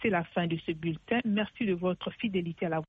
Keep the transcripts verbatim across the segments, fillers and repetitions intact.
c'est la fin de ce bulletin. Merci de votre fidélité à la.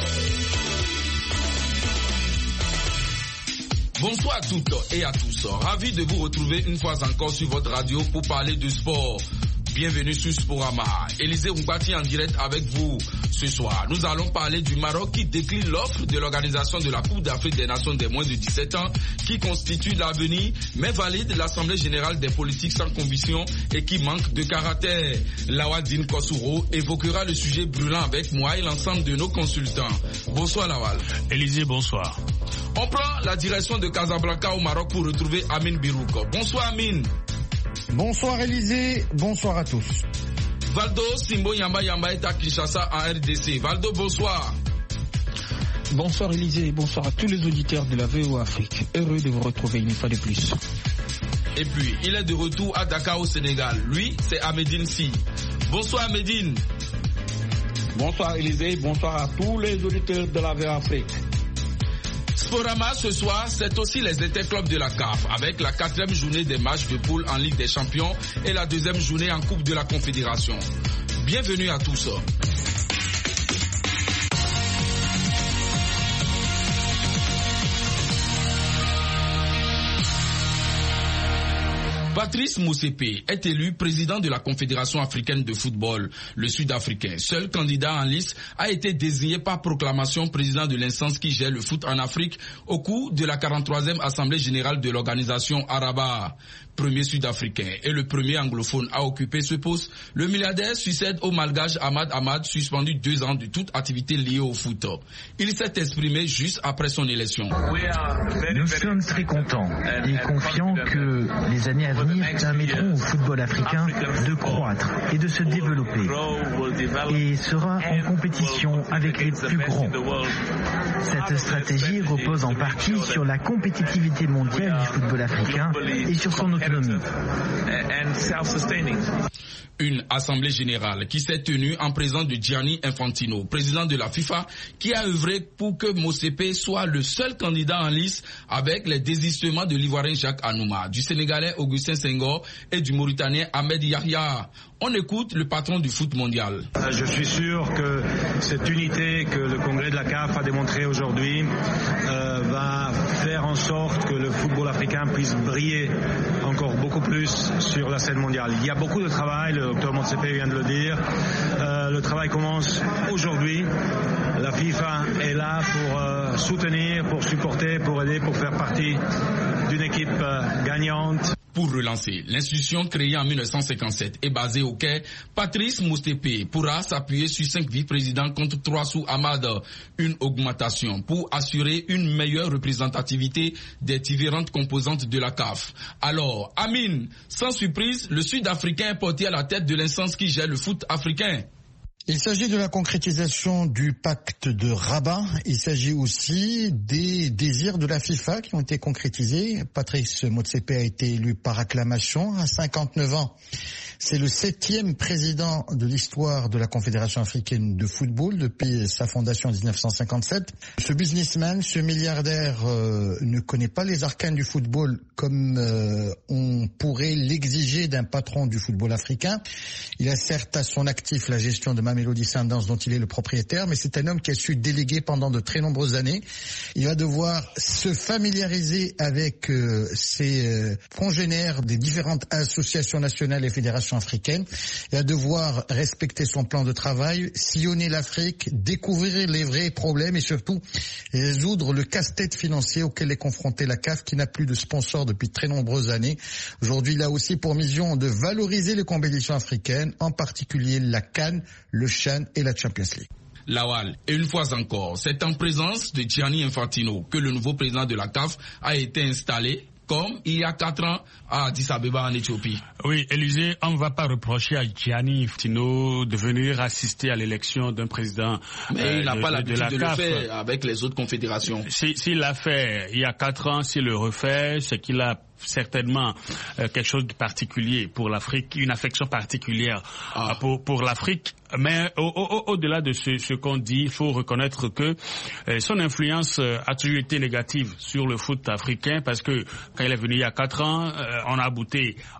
Bonsoir à toutes et à tous. Ravi de vous retrouver une fois encore sur votre radio pour parler de sport. Bienvenue sur Sporama. Élisée Oumbati en direct avec vous. Ce soir, nous allons parler du Maroc qui décline l'offre de l'organisation de la Coupe d'Afrique des Nations des moins de dix-sept ans qui constitue l'avenir mais valide l'Assemblée Générale des politiques sans conviction et qui manque de caractère. Lawadine Kossouro évoquera le sujet brûlant avec moi et l'ensemble de nos consultants. Bonsoir Lawal. Élisée, bonsoir. On prend la direction de Casablanca au Maroc pour retrouver Amine Birouk. Bonsoir Amine. Bonsoir Élisée, bonsoir à tous. Valdo Simbo Yamba Yamba est à Kinshasa en R D C. Valdo, bonsoir. Bonsoir Élisée, bonsoir à tous les auditeurs de la V O Afrique. Heureux de vous retrouver une fois de plus. Et puis, il est de retour à Dakar au Sénégal. Lui, c'est Ahmedine Si. Bonsoir Ahmedine. Bonsoir Élisée, bonsoir à tous les auditeurs de la V O Afrique. Sporama ce soir, c'est aussi les interclubs de la C A F avec la quatrième journée des matchs de poule en Ligue des Champions et la deuxième journée en Coupe de la Confédération. Bienvenue à tous. Patrice Motsepe est élu président de la Confédération africaine de football. Le Sud-Africain, seul candidat en liste, a été désigné par proclamation président de l'instance qui gère le foot en Afrique au cours de la quarante-troisième Assemblée générale de l'organisation Araba. Premier Sud-Africain et le premier anglophone à occuper ce poste, le milliardaire succède au malgache Ahmad Ahmad, suspendu deux ans de toute activité liée au foot. Il s'est exprimé juste après son élection. Nous sommes très contents et confiants que les années à venir permettront au football africain de croître et de se développer et sera en compétition avec les plus grands. Cette stratégie repose en partie sur la compétitivité mondiale du football africain et sur son autonomie. Une assemblée générale qui s'est tenue en présence de Gianni Infantino, président de la FIFA, qui a œuvré pour que Motsepe soit le seul candidat en liste avec les désistements de l'Ivoirien Jacques Anouma, du Sénégalais Augustin Senghor et du Mauritanien Ahmed Yahya. On écoute le patron du foot mondial. Je suis sûr que cette unité que le congrès de la C A F a démontrée aujourd'hui euh, va faire en sorte que le football africain puisse briller encore beaucoup plus sur la scène mondiale. Il y a beaucoup de travail, le docteur Motsepe vient de le dire. Euh, le travail commence aujourd'hui. La FIFA est là pour euh, soutenir, pour supporter, pour aider, pour faire partie d'une équipe euh, gagnante. Pour relancer, l'institution créée en mille neuf cent cinquante-sept et basée au Caire, Patrice Motsepe pourra s'appuyer sur cinq vice-présidents contre trois sous Ahmad, une augmentation pour assurer une meilleure représentativité des différentes composantes de la C A F. Alors, Amine, sans surprise, le Sud-Africain est porté à la tête de l'instance qui gère le foot africain. Il s'agit de la concrétisation du pacte de Rabat. Il s'agit aussi des désirs de la FIFA qui ont été concrétisés. Patrice Motsepe a été élu par acclamation à cinquante-neuf ans. C'est le septième président de l'histoire de la Confédération africaine de football depuis sa fondation en dix-neuf cent cinquante-sept. Ce businessman, ce milliardaire euh, ne connaît pas les arcanes du football comme euh, on pourrait l'exiger d'un patron du football africain. Il a certes à son actif la gestion de Mamelodi Sundowns dont il est le propriétaire, mais c'est un homme qui a su déléguer pendant de très nombreuses années. Il va devoir se familiariser avec euh, ses euh, congénères des différentes associations nationales et fédérations africaine et à devoir respecter son plan de travail, sillonner l'Afrique, découvrir les vrais problèmes et surtout résoudre le casse-tête financier auquel est confrontée la C A F qui n'a plus de sponsor depuis très nombreuses années. Aujourd'hui, il a aussi pour mission de valoriser les compétitions africaines, en particulier la CAN, le CHAN et la Champions League. Lawal, et une fois encore, c'est en présence de Gianni Infantino que le nouveau président de la C A F a été installé, comme il y a quatre ans à Addis Abeba en Éthiopie. Oui, Élisée, on ne va pas reprocher à Gianni Infantino de venir assister à l'élection d'un président. Mais euh, il n'a de, pas de, l'habitude de, de, de le faire avec les autres confédérations. S'il si, l'a fait il y a quatre ans, s'il le refait, c'est qu'il a certainement euh, quelque chose de particulier pour l'Afrique, une affection particulière ah. euh, pour, pour l'Afrique. Mais au, au, au-delà de ce, ce qu'on dit, il faut reconnaître que euh, son influence euh, a toujours été négative sur le foot africain parce que quand il est venu il y a quatre ans, euh, on a abouti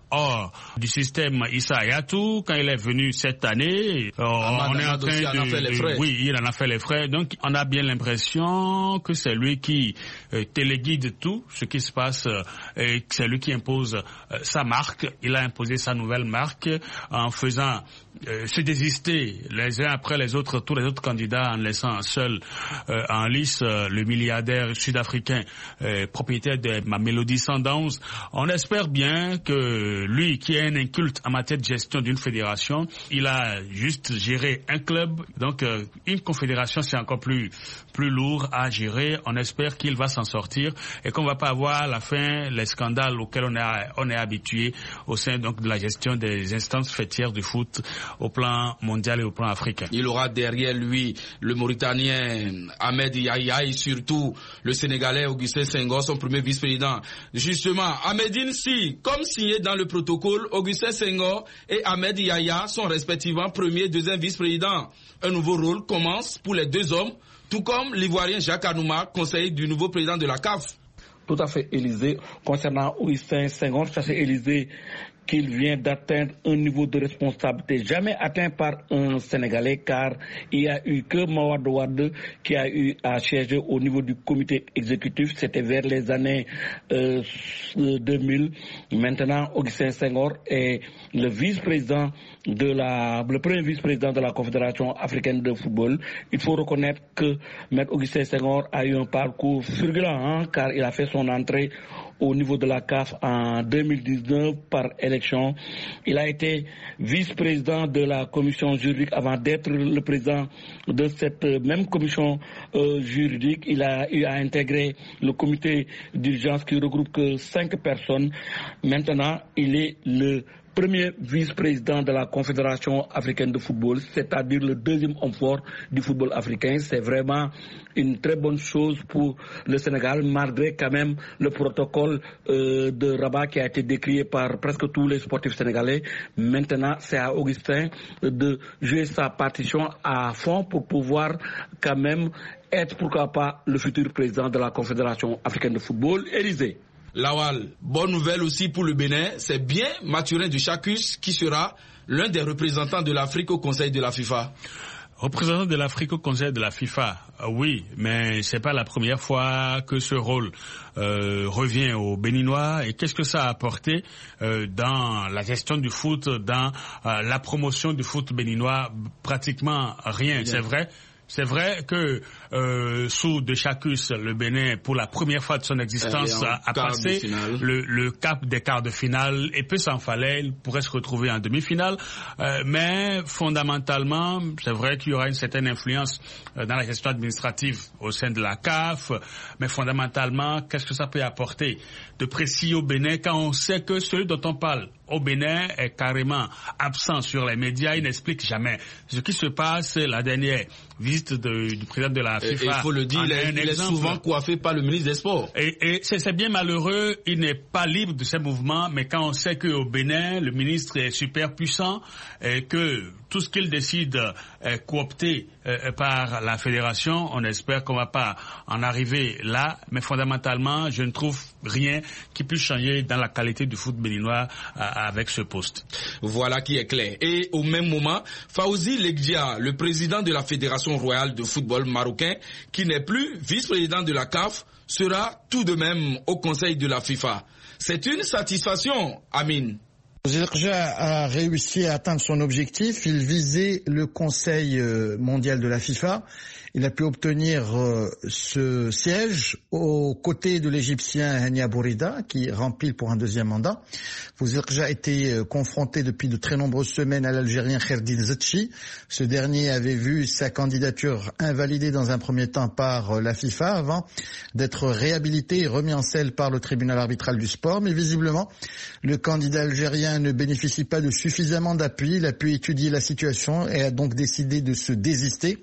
hors du système Issa Hayatou. Quand il est venu cette année, euh, on est en train de, de oui, il en a fait les frais. Donc, on a bien l'impression que c'est lui qui euh, téléguide tout ce qui se passe euh, et que c'est lui qui impose euh, sa marque. Il a imposé sa nouvelle marque en faisant euh, se désister les uns après les autres, tous les autres candidats, en laissant seul euh, en lice euh, le milliardaire sud-africain euh, propriétaire de Mamelodi Sundowns. On espère bien que lui, qui est un inculte en matière de gestion d'une fédération, il a juste géré un club. Donc, euh, une confédération, c'est encore plus plus lourd à gérer. On espère qu'il va s'en sortir et qu'on va pas avoir à la fin les scandales auxquels on est on est habitué au sein donc de la gestion des instances fêtières du foot au plan mondial et au plan africain. Il aura derrière lui le Mauritanien Ahmed Yahya et surtout le Sénégalais Augustin Senghor, son premier vice-président. Justement, Ahmedine Si, comme signé dans le protocole, Augustin Senghor et Ahmed Yahya sont respectivement premier et deuxième vice-président. Un nouveau rôle commence pour les deux hommes, tout comme l'Ivoirien Jacques Anouma, conseiller du nouveau président de la C A F. Tout à fait, Élysée. Concernant Augustin Senghor, ça c'est Élysée qu'il vient d'atteindre un niveau de responsabilité jamais atteint par un Sénégalais, car il n'y a eu que Mawade Wade qui a eu à siéger au niveau du comité exécutif. C'était vers les années euh, deux mille. Maintenant, Augustin Senghor est le vice-président de la, le premier vice-président de la Confédération africaine de football. Il faut reconnaître que M. Augustin Senghor a eu un parcours fulgurant, hein, car il a fait son entrée au niveau de la C A F en deux mille dix-neuf par élection. Il a été vice-président de la commission juridique avant d'être le président de cette même commission euh, juridique. Il a eu à intégrer le comité d'urgence qui regroupe que cinq personnes. Maintenant, il est le premier vice-président de la Confédération africaine de football, c'est-à-dire le deuxième homme fort du football africain. C'est vraiment une très bonne chose pour le Sénégal, malgré quand même le protocole euh, de Rabat qui a été décrié par presque tous les sportifs sénégalais. Maintenant, c'est à Augustin de jouer sa partition à fond pour pouvoir quand même être, pourquoi pas, le futur président de la Confédération africaine de football. Élysée. Lawal, bonne nouvelle aussi pour le Bénin, c'est bien Mathurin de Chacus qui sera l'un des représentants de l'Afrique au Conseil de la FIFA. Représentant de l'Afrique au Conseil de la FIFA, euh, oui, mais c'est pas la première fois que ce rôle euh, revient aux Béninois. Et qu'est-ce que ça a apporté euh, dans la gestion du foot, dans euh, la promotion du foot béninois? Pratiquement rien, c'est vrai. C'est vrai que euh, sous De Chacus, le Bénin, pour la première fois de son existence, a, a passé le, le cap des quarts de finale, et peu s'en fallait, il pourrait se retrouver en demi-finale. Euh, mais fondamentalement, c'est vrai qu'il y aura une certaine influence euh, dans la gestion administrative au sein de la C A F, mais fondamentalement, qu'est-ce que ça peut apporter de précis au Bénin quand on sait que celui dont on parle au Bénin est carrément absent sur les médias, il n'explique jamais ce qui se passe. La dernière visite de, du président de la FIFA, il faut le dire, il est, il est souvent coiffé par le ministre des Sports. Et, et c'est, c'est bien malheureux, il n'est pas libre de ses mouvements, mais quand on sait qu'au Bénin, le ministre est super puissant et que tout ce qu'il décide est coopté euh, par la fédération, on espère qu'on va pas en arriver là, mais fondamentalement, je ne trouve rien qui puisse changer dans la qualité du foot béninois euh, avec ce poste. Voilà qui est clair. Et au même moment, Fawzi Legdia, le président de la Fédération royale de football marocain, qui n'est plus vice-président de la C A F, sera tout de même au Conseil de la FIFA. C'est une satisfaction, Amine. Zirkja a réussi à atteindre son objectif. Il visait le Conseil mondial de la FIFA. Il a pu obtenir euh, ce siège aux côtés de l'Égyptien Hania Bourida, qui remplit pour un deuxième mandat. Zirkja a été euh, confronté depuis de très nombreuses semaines à l'Algérien Kherdine Zetchi. Ce dernier avait vu sa candidature invalidée dans un premier temps par euh, la FIFA avant d'être réhabilité et remis en selle par le tribunal arbitral du sport. Mais visiblement, le candidat algérien ne bénéficie pas de suffisamment d'appui. Il a pu étudier la situation et a donc décidé de se désister.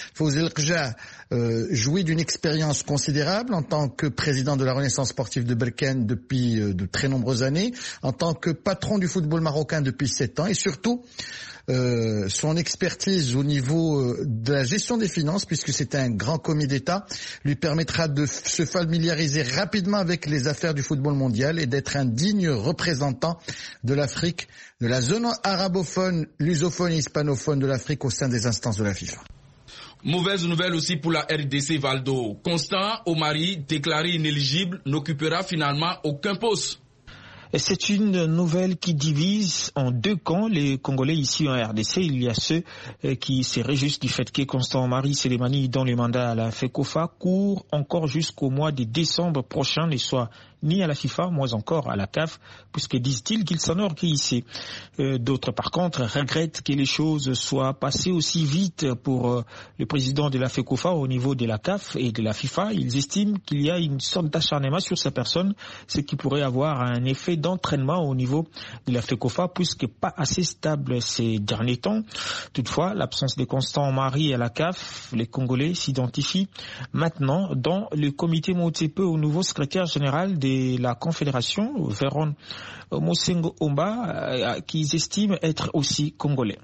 Zirkja euh, jouit d'une expérience considérable en tant que président de la Renaissance sportive de Berkane depuis euh, de très nombreuses années, en tant que patron du football marocain depuis sept ans et surtout euh, son expertise au niveau euh, de la gestion des finances, puisque c'est un grand commis d'État, lui permettra de f- se familiariser rapidement avec les affaires du football mondial et d'être un digne représentant de l'Afrique, de la zone arabophone, lusophone et hispanophone de l'Afrique au sein des instances de la FIFA. Mauvaise nouvelle aussi pour la R D C Valdo. Constant Omari, déclaré inéligible, n'occupera finalement aucun poste. C'est une nouvelle qui divise en deux camps les Congolais ici en R D C. Il y a ceux qui se réjouissent du fait que Constant Omari Selemani, dont le mandat à la FECOFA court encore jusqu'au mois de décembre prochain, ne soit ni à la FIFA, moins encore à la C A F, puisque disent-ils qu'ils s'enorgueillissent. Euh, d'autres, par contre, regrettent que les choses soient passées aussi vite pour euh, le président de la FECOFA au niveau de la C A F et de la FIFA. Ils estiment qu'il y a une sorte d'acharnement sur sa personne, ce qui pourrait avoir un effet d'entraînement au niveau de la FECOFA, puisque pas assez stable ces derniers temps. Toutefois, l'absence de Constant Omari à la C A F, les Congolais s'identifient maintenant dans le comité Motsepe au nouveau secrétaire général de la Confédération, Véron Mosengo Omba, qu'ils estiment être aussi congolais.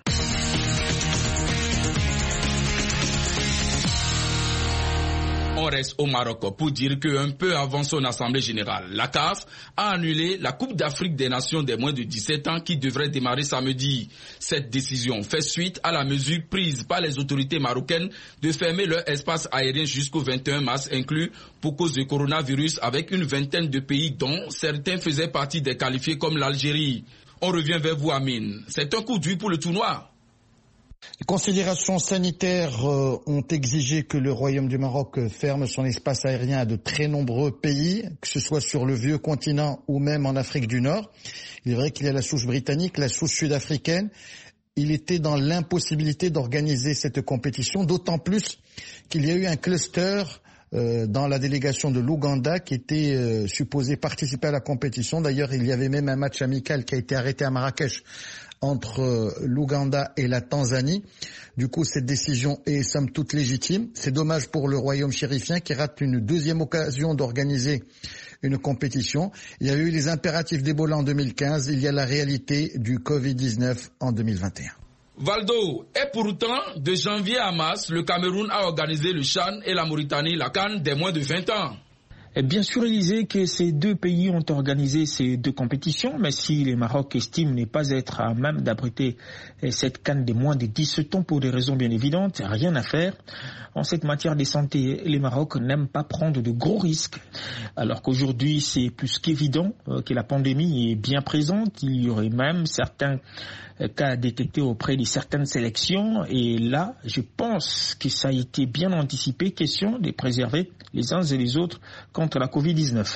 On reste au Maroc pour dire qu'un peu avant son assemblée générale, la C A F a annulé la Coupe d'Afrique des Nations des moins de dix-sept ans qui devrait démarrer samedi. Cette décision fait suite à la mesure prise par les autorités marocaines de fermer leur espace aérien jusqu'au vingt et un mars inclus pour cause du coronavirus avec une vingtaine de pays dont certains faisaient partie des qualifiés comme l'Algérie. On revient vers vous, Amine. C'est un coup dur pour le tournoi. Les considérations sanitaires euh, ont exigé que le Royaume du Maroc ferme son espace aérien à de très nombreux pays, que ce soit sur le vieux continent ou même en Afrique du Nord. Il est vrai qu'il y a la souche britannique, la souche sud-africaine. Il était dans l'impossibilité d'organiser cette compétition, d'autant plus qu'il y a eu un cluster euh, dans la délégation de l'Ouganda qui était euh, supposé participer à la compétition. D'ailleurs, il y avait même un match amical qui a été arrêté à Marrakech entre l'Ouganda et la Tanzanie. Du coup, cette décision est somme toute légitime. C'est dommage pour le royaume chérifien qui rate une deuxième occasion d'organiser une compétition. Il y a eu les impératifs d'Ebola en deux mille quinze, il y a la réalité du covid dix-neuf en deux mille vingt et un. Valdo, et pourtant, de janvier à mars, le Cameroun a organisé le CHAN et la Mauritanie la CAN des moins de vingt ans. Bien sûr, Élisée, que ces deux pays ont organisé ces deux compétitions, mais si le Maroc estime ne pas être à même d'abriter cette CAN de moins de dix-sept ans pour des raisons bien évidentes, rien à faire. En cette matière de santé, le Maroc n'aime pas prendre de gros risques. Alors qu'aujourd'hui, c'est plus qu'évident que la pandémie est bien présente. Il y aurait même certains cas détectés auprès de certaines sélections. Et là, je pense que ça a été bien anticipé, question de préserver les uns et les autres contre la covid dix-neuf.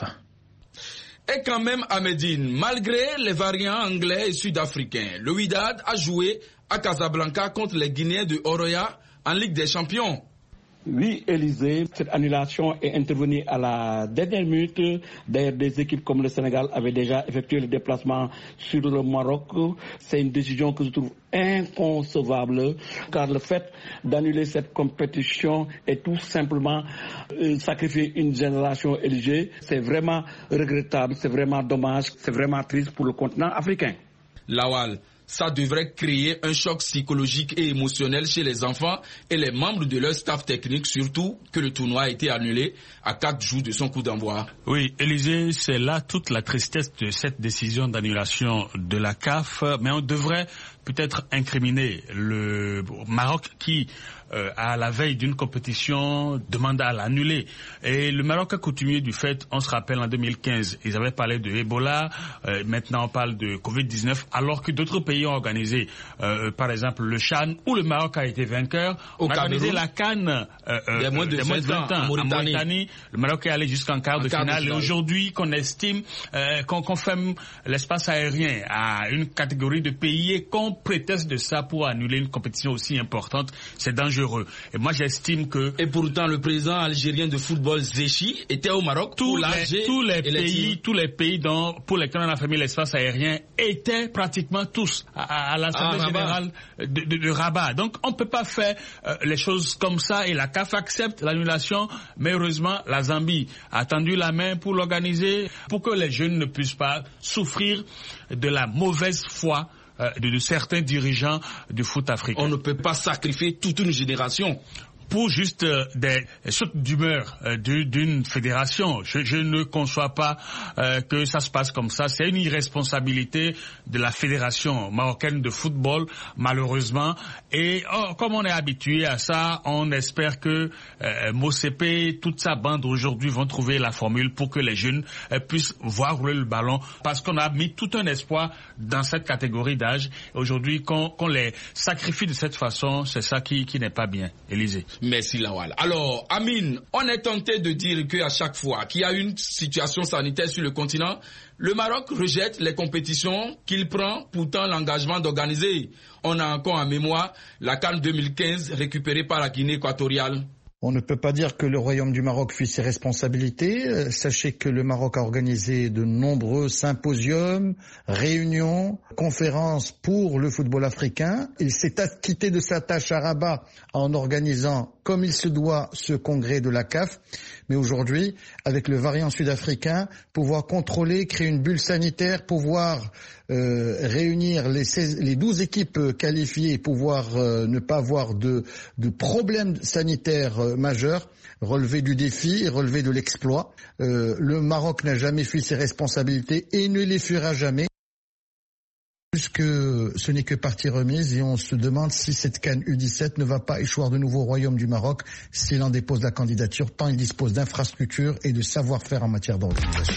Et quand même à Médine, malgré les variants anglais et sud-africains, le Wydad a joué à Casablanca contre les Guinéens de Oroya en Ligue des Champions. Oui, Élisée, cette annulation est intervenue à la dernière minute. D'ailleurs, des équipes comme le Sénégal avaient déjà effectué le déplacement sur le Maroc. C'est une décision que je trouve inconcevable, car le fait d'annuler cette compétition est tout simplement euh, sacrifier une génération, Élisée. C'est vraiment regrettable, c'est vraiment dommage, c'est vraiment triste pour le continent africain. Lawal, ça devrait créer un choc psychologique et émotionnel chez les enfants et les membres de leur staff technique, surtout que le tournoi a été annulé à quatre jours de son coup d'envoi. Oui, Élisée, c'est là toute la tristesse de cette décision d'annulation de la C A F, mais on devrait peut-être incriminer le Maroc qui, euh, à la veille d'une compétition, demande à l'annuler. Et le Maroc a coutumier du fait, on se rappelle en deux mille quinze, ils avaient parlé de Ebola, euh, maintenant on parle de covid dix-neuf, alors que d'autres pays ont organisé, euh, par exemple le CHAN, où le Maroc a été vainqueur, on a organisé la CAN euh, euh, des moins de vingt ans, ans en Mauritanie. Mauritanie. Le Maroc est allé jusqu'en quart de finale. Et aujourd'hui, qu'on estime euh, qu'on confirme l'espace aérien à une catégorie de pays et qu'on prétexte de ça pour annuler une compétition aussi importante, c'est dangereux. Et moi, j'estime que... Et pourtant, le président algérien de football, Zéchi, était au Maroc tous pour les, tous les pays, tous les pays dont, pour lesquels on a fermé l'espace aérien étaient pratiquement tous à, à l'Assemblée ah, générale de, de, de Rabat. Donc, on ne peut pas faire euh, les choses comme ça et la C A F accepte l'annulation, mais heureusement, la Zambie a tendu la main pour l'organiser, pour que les jeunes ne puissent pas souffrir de la mauvaise foi euh, de, de certains dirigeants du foot africain. On ne peut pas sacrifier toute une génération pour juste euh, des sautes d'humeur euh, d'une fédération. Je, je ne conçois pas euh, que ça se passe comme ça. C'est une irresponsabilité de la fédération marocaine de football, malheureusement. Et oh, comme on est habitué à ça, on espère que euh, Motsepe, toute sa bande aujourd'hui vont trouver la formule pour que les jeunes euh, puissent voir rouler le ballon, parce qu'on a mis tout un espoir dans cette catégorie d'âge. Aujourd'hui, qu'on qu'on les sacrifie de cette façon, c'est ça qui, qui n'est pas bien. Élisée. Merci Lawal. Alors, Amine, on est tenté de dire qu'à chaque fois qu'il y a une situation sanitaire sur le continent, le Maroc rejette les compétitions qu'il prend pourtant l'engagement d'organiser. On a encore en mémoire la CAN deux mille quinze récupérée par la Guinée équatoriale. On ne peut pas dire que le Royaume du Maroc fuit ses responsabilités. Sachez que le Maroc a organisé de nombreux symposiums, réunions, conférences pour le football africain. Il s'est acquitté de sa tâche à Rabat en organisant, comme il se doit, ce congrès de la C A F. Mais aujourd'hui, avec le variant sud-africain, pouvoir contrôler, créer une bulle sanitaire, pouvoir euh, réunir les, seize, les douze équipes qualifiées, pouvoir euh, ne pas avoir de, de problèmes sanitaires euh, majeurs, relever du défi, relever de l'exploit. Euh, le Maroc n'a jamais fui ses responsabilités et ne les fuira jamais. Puisque ce n'est que partie remise et on se demande si cette CAN U dix-sept ne va pas échouer de nouveau au Royaume du Maroc s'il en dépose la candidature, tant il dispose d'infrastructures et de savoir-faire en matière d'organisation.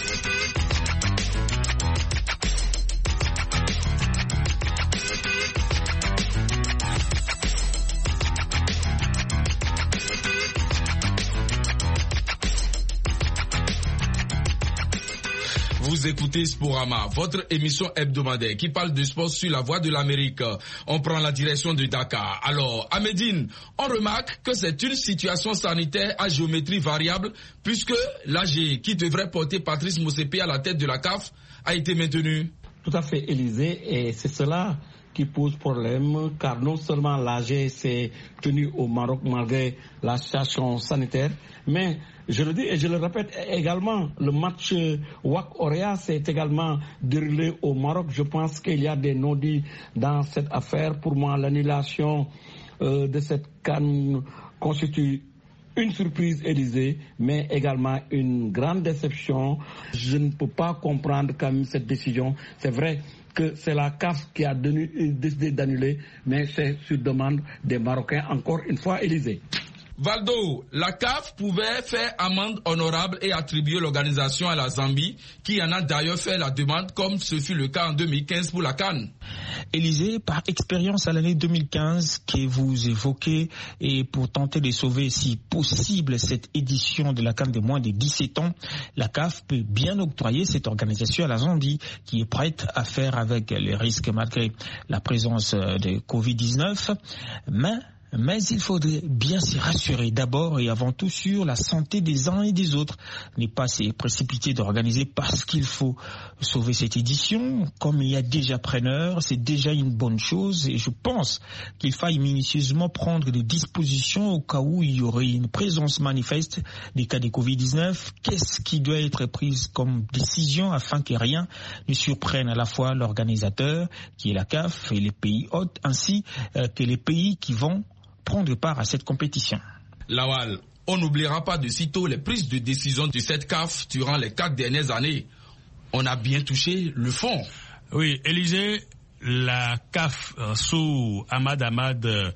Vous écoutez Sporama, votre émission hebdomadaire qui parle de sport sur la voie de l'Amérique. On prend la direction de Dakar. Alors, à Médine, on remarque que c'est une situation sanitaire à géométrie variable puisque l'A G, qui devrait porter Patrice Motsepe à la tête de la C A F, a été maintenu. Tout à fait, Élisée, et c'est cela qui pose problème, car non seulement l'A G s'est tenu au Maroc malgré la situation sanitaire, mais je le dis et je le répète également, le match W A C Orea s'est également déroulé au Maroc. Je pense qu'il y a des non-dits dans cette affaire. Pour moi, l'annulation euh, de cette CAN constitue une surprise, Élysée, mais également une grande déception. Je ne peux pas comprendre quand même cette décision. C'est vrai que c'est la C A F qui a donné, décidé d'annuler, mais c'est sur demande des Marocains, encore une fois, Élysée. Valdo, la C A F pouvait faire amende honorable et attribuer l'organisation à la Zambie, qui en a d'ailleurs fait la demande, comme ce fut le cas en deux mille quinze pour la CAN. Élysée, par expérience à l'année deux mille quinze que vous évoquez, et pour tenter de sauver si possible cette édition de la CAN de moins de dix-sept ans, la C A F peut bien octroyer cette organisation à la Zambie, qui est prête à faire avec les risques malgré la présence de covid dix-neuf. Mais Mais il faudrait bien se rassurer d'abord et avant tout sur la santé des uns et des autres. Ne pas se précipiter d'organiser parce qu'il faut sauver cette édition. Comme il y a déjà preneur, c'est déjà une bonne chose et je pense qu'il faille minutieusement prendre des dispositions au cas où il y aurait une présence manifeste des cas de covid dix-neuf. Qu'est-ce qui doit être pris comme décision afin que rien ne surprenne à la fois l'organisateur, qui est la C A F, et les pays hôtes, ainsi que les pays qui vont prendre part à cette compétition. Lawal, on n'oubliera pas de sitôt les prises de décision de cette C A F durant les quatre dernières années. On a bien touché le fond. Oui, Élysée, la C A F euh, sous Ahmad Ahmad euh,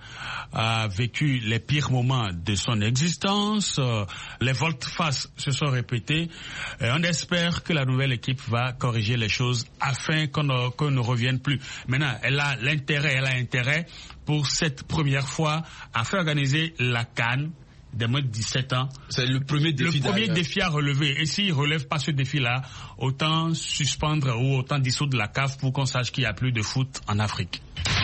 a vécu les pires moments de son existence. Euh, les volte-face se sont répétés. Euh, on espère que la nouvelle équipe va corriger les choses afin qu'on ne, qu'on ne revienne plus. Maintenant, elle a l'intérêt, elle a intérêt pour cette première fois à faire organiser la CAN des moins de dix-sept ans. C'est le premier défi. Le premier défi à relever. Et s'il ne relève pas ce défi-là, autant suspendre ou autant dissoudre la C A F pour qu'on sache qu'il n'y a plus de foot en Afrique.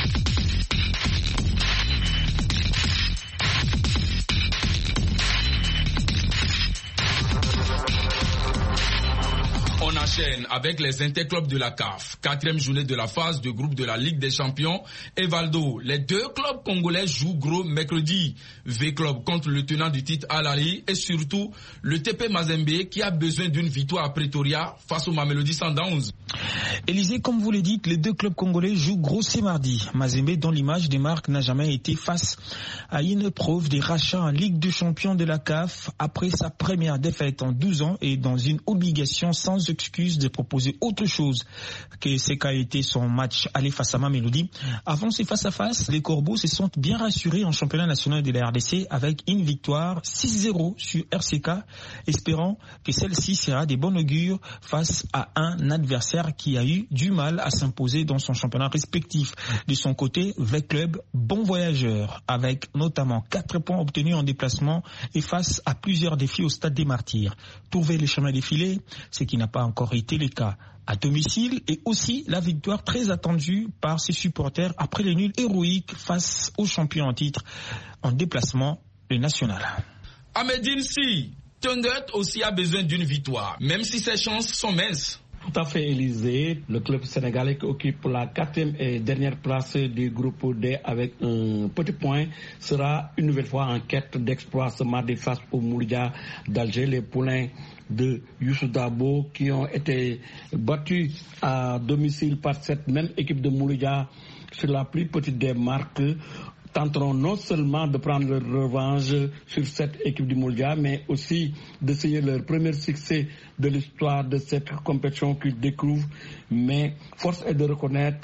On enchaîne avec les interclubs de la C A F. Quatrième journée de la phase de groupe de la Ligue des Champions. Et Valdo, les deux clubs congolais jouent gros mercredi. V-Club contre le tenant du titre Al Ahly et surtout le T P Mazembe qui a besoin d'une victoire à Pretoria face au Mamelodi Sundowns. Élisée, comme vous le dites, les deux clubs congolais jouent gros ce mardi. Mazembe, dont l'image des marques n'a jamais été face à une épreuve des rachats en Ligue des champions de la C A F après sa première défaite en douze ans et dans une obligation sans excuse de proposer autre chose que ce qu'a été son match aller face à Mamelodi. Avant ce face-à-face, les Corbeaux se sont bien rassurés en championnat national de la R D C avec une victoire six zéro sur R C K, espérant que celle-ci sera de bon augure face à un adversaire qui a eu du mal à s'imposer dans son championnat respectif. De son côté, V Club, bon voyageur, avec notamment quatre points obtenus en déplacement et face à plusieurs défis au stade des Martyrs. Trouver les chemins défilés, ce qui n'a pas encore été le cas à domicile, et aussi la victoire très attendue par ses supporters après les nuls héroïques face aux champions en titre en déplacement, le national. Ahmedine, si Teungueth aussi a besoin d'une victoire, même si ses chances sont minces. Tout à fait, Élisée. Le club sénégalais qui occupe la quatrième et dernière place du groupe D avec un petit point sera une nouvelle fois en quête d'exploit ce mardi face au Mouloudia d'Alger. Les poulains de Youssou Dabo qui ont été battus à domicile par cette même équipe de Mouloudia sur la plus petite des marques tenteront non seulement de prendre leur revanche sur cette équipe du Mouloudia, mais aussi d'essayer leur premier succès de l'histoire de cette compétition qu'ils découvrent. Mais force est de reconnaître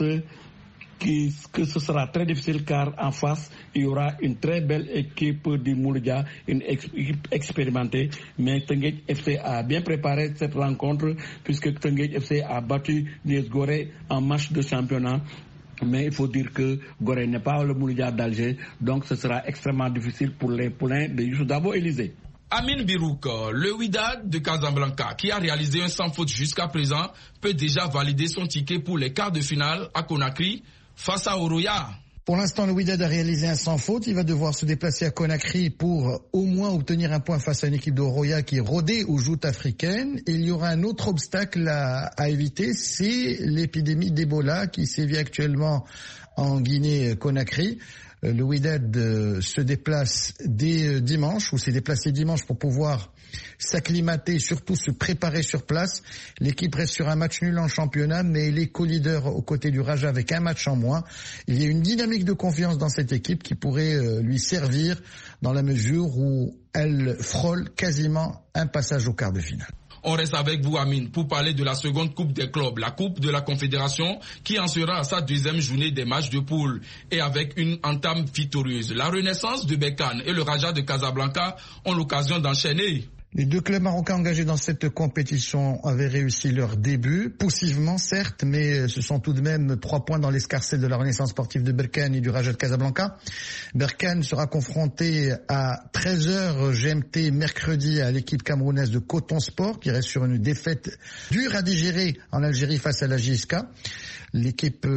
que, que ce sera très difficile car en face, il y aura une très belle équipe du Mouloudia, une équipe expérimentée. Mais Teungueth F C a bien préparé cette rencontre puisque Teungueth F C a battu Niès Gorée en match de championnat. Mais il faut dire que Gorée n'est pas le Mouloudia d'Alger, donc ce sera extrêmement difficile pour les poulains de Youssou Dabo Élisée. Amin Birouk, le Wydad de Casablanca, qui a réalisé un sans faute jusqu'à présent, peut déjà valider son ticket pour les quarts de finale à Conakry face à Oroya. Pour l'instant, le Wydad a réalisé un sans faute. Il va devoir se déplacer à Conakry pour au moins obtenir un point face à une équipe d'Oroya qui est rodée aux joutes africaines. Et il y aura un autre obstacle à, à éviter, c'est l'épidémie d'Ebola qui sévit actuellement en Guinée-Conakry. Le Wydad se déplace dès dimanche, ou s'est déplacé dimanche pour pouvoir s'acclimater, surtout se préparer sur place. L'équipe reste sur un match nul en championnat, mais elle est co-leader aux côtés du Raja avec un match en moins. Il y a une dynamique de confiance dans cette équipe qui pourrait lui servir dans la mesure où elle frôle quasiment un passage au quart de finale. On reste avec vous, Amine, pour parler de la seconde Coupe des clubs, la Coupe de la Confédération, qui en sera à sa deuxième journée des matchs de poule, et avec une entame victorieuse. La Renaissance de Berkane et le Raja de Casablanca ont l'occasion d'enchaîner. Les deux clubs marocains engagés dans cette compétition avaient réussi leur début, poussivement certes, mais ce sont tout de même trois points dans l'escarcelle de la Renaissance sportive de Berkane et du Raja de Casablanca. Berkane sera confronté à treize heures G M T mercredi à l'équipe camerounaise de Coton Sport, qui reste sur une défaite dure à digérer en Algérie face à la J S K. L'équipe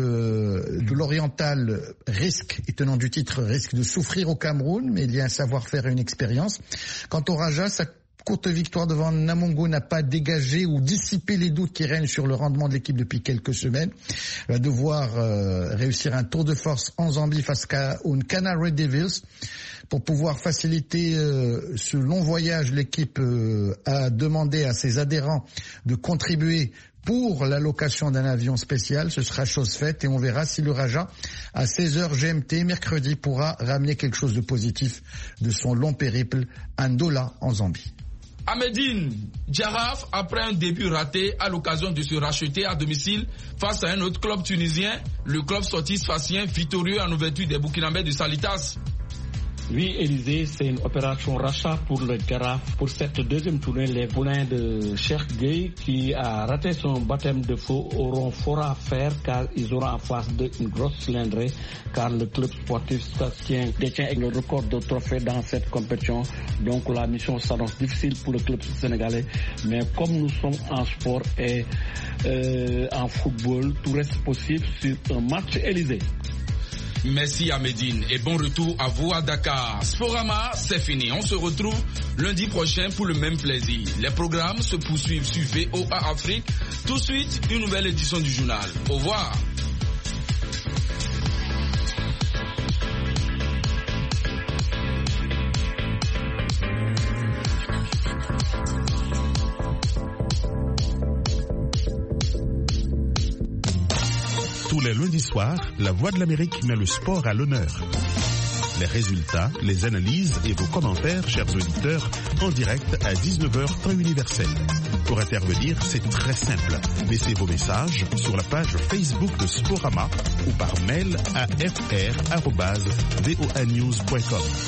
de l'Oriental risque, et tenant du titre, risque de souffrir au Cameroun, mais il y a un savoir-faire et une expérience. Quant au Raja, ça courte victoire devant Namongo n'a pas dégagé ou dissipé les doutes qui règnent sur le rendement de l'équipe depuis quelques semaines. Elle va devoir euh, réussir un tour de force en Zambie face aux Nkana Red Devils. Pour pouvoir faciliter euh, ce long voyage, l'équipe euh, a demandé à ses adhérents de contribuer pour la location d'un avion spécial. Ce sera chose faite et on verra si le Raja, à seize heures G M T, mercredi, pourra ramener quelque chose de positif de son long périple à Ndola en Zambie. Ahmedine, Djaraf, après un début raté, a l'occasion de se racheter à domicile face à un autre club tunisien, le club sortis sfacien victorieux en ouverture des Burkinabés de Salitas. Oui, Élisée, c'est une opération rachat pour le Djaraf. Pour cette deuxième tournée, les poulains de Cheikh Gueye, qui a raté son baptême de feu, auront fort à faire car ils auront en face d'eux une grosse cylindrée, car le club sportif sfacien détient le record de trophées dans cette compétition. Donc la mission s'annonce difficile pour le club sénégalais. Mais comme nous sommes en sport et euh, en football, tout reste possible sur un match, Élisée. Merci Ahmedine et bon retour à vous à Dakar. Sporama, c'est fini. On se retrouve lundi prochain pour le même plaisir. Les programmes se poursuivent sur V O A Afrique. Tout de suite, une nouvelle édition du journal. Au revoir. les lundis soirs, La Voix de l'Amérique met le sport à l'honneur. Les résultats, les analyses et vos commentaires, chers auditeurs, en direct à dix-neuf heures temps universel. Pour intervenir, c'est très simple. Laissez vos messages sur la page Facebook de Sporama ou par mail à f r arobase voanews point com.